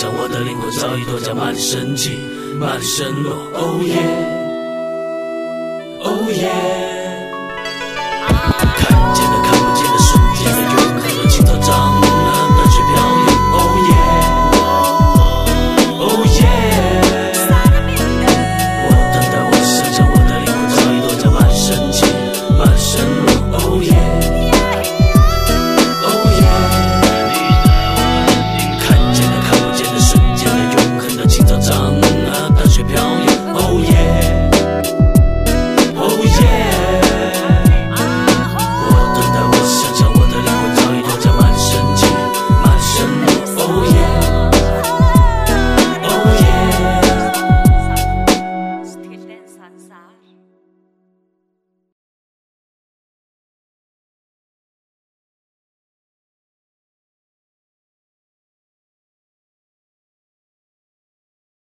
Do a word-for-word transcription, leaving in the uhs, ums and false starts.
想我的灵魂早已脱缰，麻里升起，麻里升落。Oh yeah，Oh yeah， 看见的看不见的瞬间的永恒的青草长啊，淡水飘零。Oh yeah，Oh yeah， 我等待，我想象，我的灵魂早已脱缰，麻里升起，麻里升落。Oh yeah，Oh yeah， 看见的看不见的瞬间的永恒的青草长啊，淡水飘零。Oh yeah，Oh yeah， 我等待，我想象，我的灵魂早已脱缰，麻里升起，麻里升落。Oh yeah，Oh yeah。